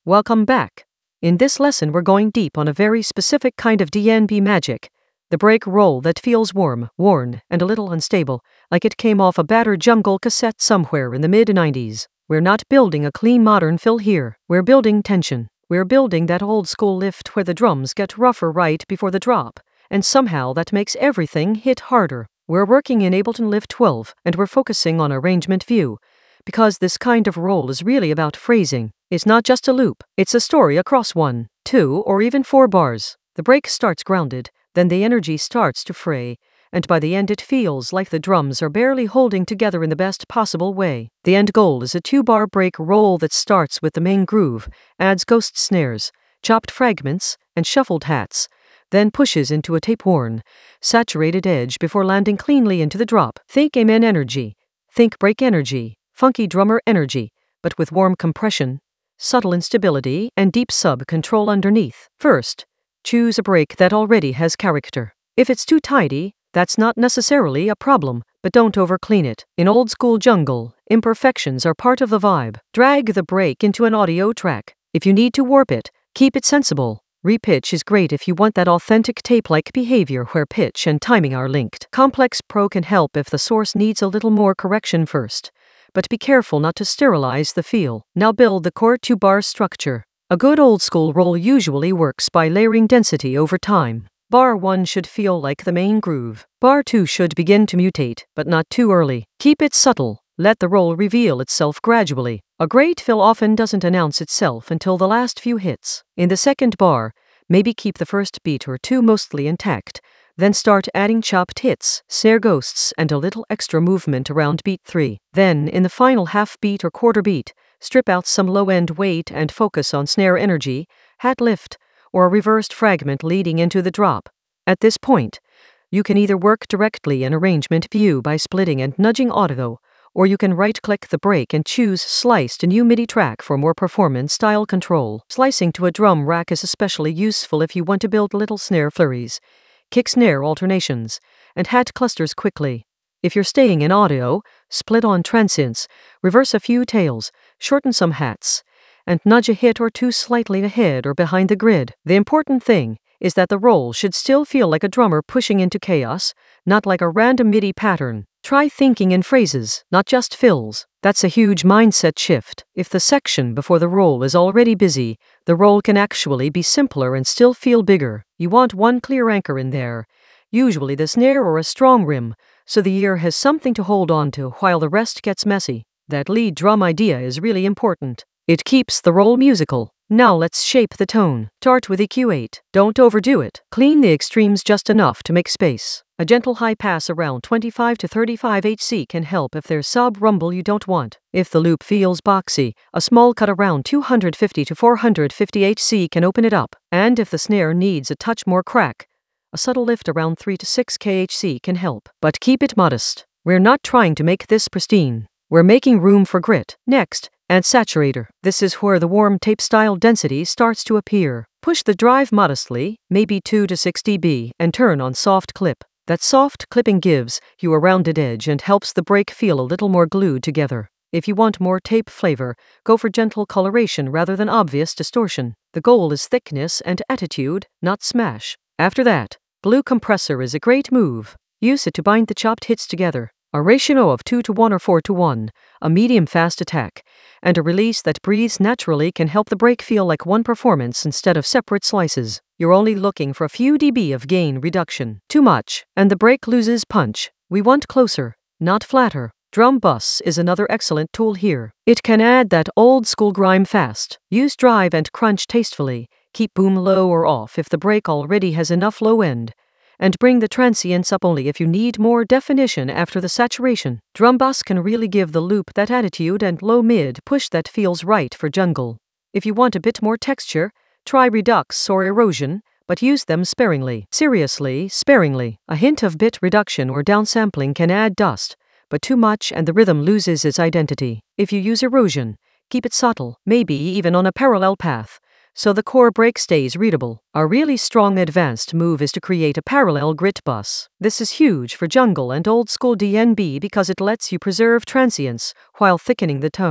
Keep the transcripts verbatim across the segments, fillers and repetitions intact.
Welcome back. In this lesson we're going deep on a very specific kind of D N B magic, the break roll that feels warm, worn, and a little unstable, like it came off a battered jungle cassette somewhere in the mid nineties. We're not building a clean modern fill here, we're building tension. We're building that old school lift where the drums get rougher right before the drop, and somehow that makes everything hit harder. We're working in Ableton Live twelve, and we're focusing on arrangement view, because this kind of roll is really about phrasing. It's not just a loop, it's a story across one, two, or even four bars. The break starts grounded, then the energy starts to fray, and by the end it feels like the drums are barely holding together in the best possible way. The end goal is a two-bar break roll that starts with the main groove, adds ghost snares, chopped fragments, and shuffled hats, then pushes into a tape-worn, saturated edge before landing cleanly into the drop. Think amen energy, think break energy, funky drummer energy, but with warm compression, subtle instability, and deep sub-control underneath. First, choose a break that already has character. If it's too tidy, that's not necessarily a problem, but don't overclean it. In old school jungle, imperfections are part of the vibe. Drag the break into an audio track. If you need to warp it, keep it sensible. Repitch is great if you want that authentic tape-like behavior where pitch and timing are linked. Complex Pro can help if the source needs a little more correction first, but be careful not to sterilize the feel. Now build the core two-bar structure. A good old-school roll usually works by layering density over time. Bar one should feel like the main groove. Bar two should begin to mutate, but not too early. Keep it subtle. Let the roll reveal itself gradually. A great fill often doesn't announce itself until the last few hits. In the second bar, maybe keep the first beat or two mostly intact, then start adding chopped hits, snare ghosts, and a little extra movement around beat three. Then, in the final half beat or quarter beat, strip out some low-end weight and focus on snare energy, hat lift, or a reversed fragment leading into the drop. At this point, you can either work directly in arrangement view by splitting and nudging audio, or you can right-click the break and choose Slice to new MIDI track for more performance-style control. Slicing to a drum rack is especially useful if you want to build little snare flurries, kick-snare alternations, and hat clusters quickly. If you're staying in audio, split on transients, reverse a few tails, shorten some hats, and nudge a hit or two slightly ahead or behind the grid. The important thing is that the roll should still feel like a drummer pushing into chaos, not like a random MIDI pattern. Try thinking in phrases, not just fills. That's a huge mindset shift. If the section before the roll is already busy, the roll can actually be simpler and still feel bigger. You want one clear anchor in there, usually the snare or a strong rim, so the ear has something to hold on to while the rest gets messy. That lead drum idea is really important. It keeps the roll musical. Now let's shape the tone. Start with E Q eight. Don't overdo it. Clean the extremes just enough to make space. A gentle high pass around twenty-five to thirty-five hertz can help if there's sub-rumble you don't want. If the loop feels boxy, a small cut around two hundred fifty to four hundred fifty hertz can open it up. And if the snare needs a touch more crack, a subtle lift around three to six kilohertz can help. But keep it modest. We're not trying to make this pristine. We're making room for grit. Next, add saturator. This is where the warm tape-style density starts to appear. Push the drive modestly, maybe two to six decibels, and turn on soft clip. That soft clipping gives you a rounded edge and helps the break feel a little more glued together. If you want more tape flavor, go for gentle coloration rather than obvious distortion. The goal is thickness and attitude, not smash. After that, glue compressor is a great move. Use it to bind the chopped hits together. A ratio of two to one or four to one, a medium-fast attack, and a release that breathes naturally can help the break feel like one performance instead of separate slices. You're only looking for a few dB of gain reduction. Too much, and the break loses punch. We want closer, not flatter. Drum Bus is another excellent tool here. It can add that old-school grime fast. Use drive and crunch tastefully. Keep boom low or off if the break already has enough low end, and bring the transients up only if you need more definition after the saturation. Drum Bus can really give the loop that attitude and low mid push that feels right for jungle. If you want a bit more texture, try redux or erosion, but use them sparingly. Seriously, sparingly. A hint of bit reduction or downsampling can add dust, but too much and the rhythm loses its identity. If you use erosion, keep it subtle, maybe even on a parallel path, so the core break stays readable. A really strong advanced move is to create a parallel grit bus. This is huge for jungle and old school D N B because it lets you preserve transients while thickening the tone.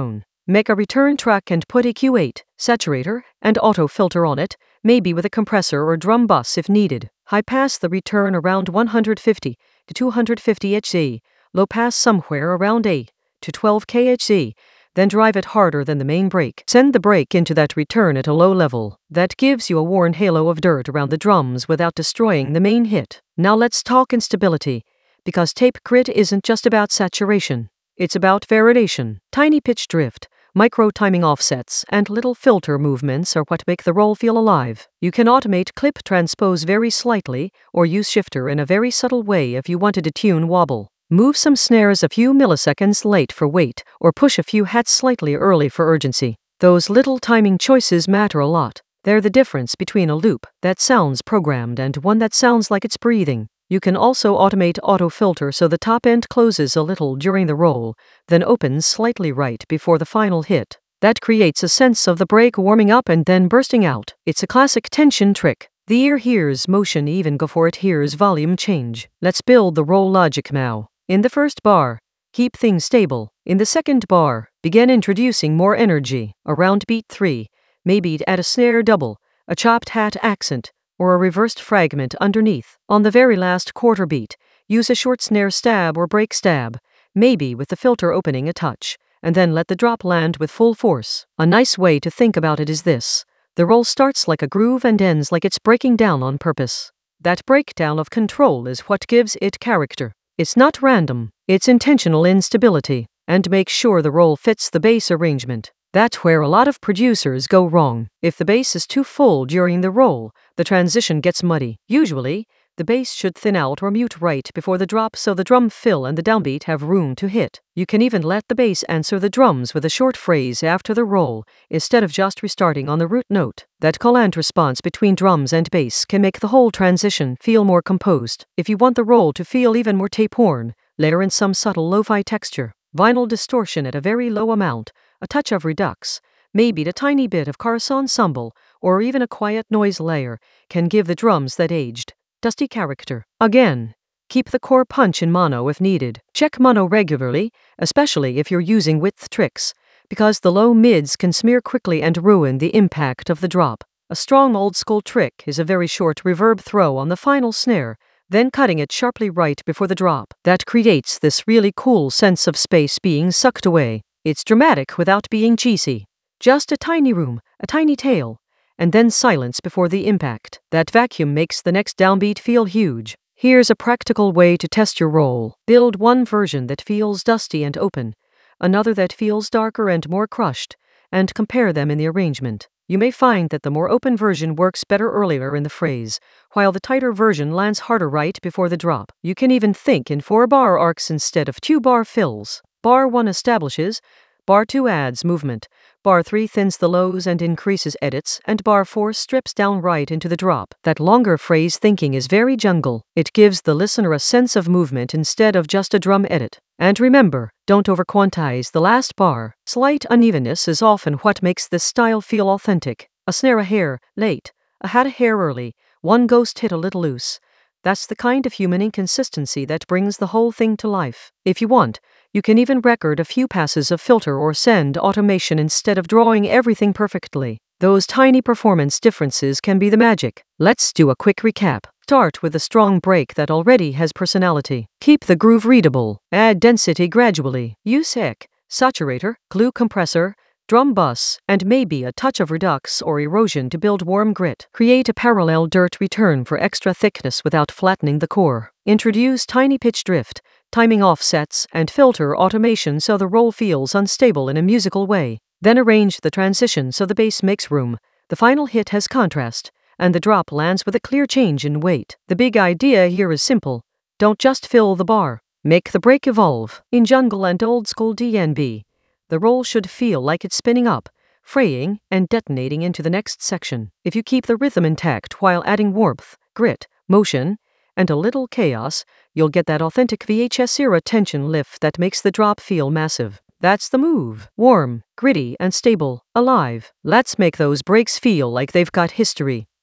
Make a return track and put a Q eight, saturator, and auto filter on it, maybe with a compressor or drum bus if needed. High pass the return around one hundred fifty to two hundred fifty hertz, low pass somewhere around eight to twelve kilohertz. Then drive it harder than the main brake. Send the brake into that return at a low level. That gives you a worn halo of dirt around the drums without destroying the main hit. Now let's talk instability, because tape grit isn't just about saturation. It's about variation. Tiny pitch drift, micro timing offsets, and little filter movements are what make the roll feel alive. You can automate clip transpose very slightly, or use shifter in a very subtle way if you wanted to tune wobble. Move some snares a few milliseconds late for weight, or push a few hats slightly early for urgency. Those little timing choices matter a lot. They're the difference between a loop that sounds programmed and one that sounds like it's breathing. You can also automate auto filter so the top end closes a little during the roll, then opens slightly right before the final hit. That creates a sense of the break warming up and then bursting out. It's a classic tension trick. The ear hears motion even before it hears volume change. Let's build the roll logic now. In the first bar, keep things stable. In the second bar, begin introducing more energy. Around beat three, maybe add a snare double, a chopped hat accent, or a reversed fragment underneath. On the very last quarter beat, use a short snare stab or break stab, maybe with the filter opening a touch, and then let the drop land with full force. A nice way to think about it is this. The roll starts like a groove and ends like it's breaking down on purpose. That breakdown of control is what gives it character. It's not random, it's intentional instability, and make sure the roll fits the bass arrangement. That's where a lot of producers go wrong. If the bass is too full during the roll, the transition gets muddy. Usually, the bass should thin out or mute right before the drop so the drum fill and the downbeat have room to hit. You can even let the bass answer the drums with a short phrase after the roll, instead of just restarting on the root note. That call and response between drums and bass can make the whole transition feel more composed. If you want the roll to feel even more tape-worn, layer in some subtle lo-fi texture, vinyl distortion at a very low amount, a touch of redux, maybe a tiny bit of chorus ensemble, or even a quiet noise layer, can give the drums that aged, dusty character. Again, keep the core punch in mono if needed. Check mono regularly, especially if you're using width tricks, because the low mids can smear quickly and ruin the impact of the drop. A strong old school trick is a very short reverb throw on the final snare, then cutting it sharply right before the drop. That creates this really cool sense of space being sucked away. It's dramatic without being cheesy. Just a tiny room, a tiny tail, and then silence before the impact. That vacuum makes the next downbeat feel huge. Here's a practical way to test your roll. Build one version that feels dusty and open, another that feels darker and more crushed, and compare them in the arrangement. You may find that the more open version works better earlier in the phrase, while the tighter version lands harder right before the drop. You can even think in four-bar arcs instead of two-bar fills. Bar one establishes, bar two adds movement, bar three thins the lows and increases edits, and bar four strips down right into the drop. That longer phrase thinking is very jungle. It gives the listener a sense of movement instead of just a drum edit. And remember, don't over-quantize the last bar. Slight unevenness is often what makes this style feel authentic. A snare a hair late, a hat a hair early, one ghost hit a little loose. That's the kind of human inconsistency that brings the whole thing to life. If you want, you can even record a few passes of filter or send automation instead of drawing everything perfectly. Those tiny performance differences can be the magic. Let's do a quick recap. Start with a strong break that already has personality. Keep the groove readable. Add density gradually. Use E Q, saturator, glue compressor, drum bus, and maybe a touch of redux or erosion to build warm grit. Create a parallel dirt return for extra thickness without flattening the core. Introduce tiny pitch drift, timing offsets, and filter automation so the roll feels unstable in a musical way. Then arrange the transition so the bass makes room, the final hit has contrast, and the drop lands with a clear change in weight. The big idea here is simple. Don't just fill the bar. Make the break evolve. In jungle and old school D N B, the roll should feel like it's spinning up, fraying, and detonating into the next section. If you keep the rhythm intact while adding warmth, grit, motion, and a little chaos, you'll get that authentic V H S-era tension lift that makes the drop feel massive. That's the move. Warm, gritty, and stable, alive. Let's make those breaks feel like they've got history.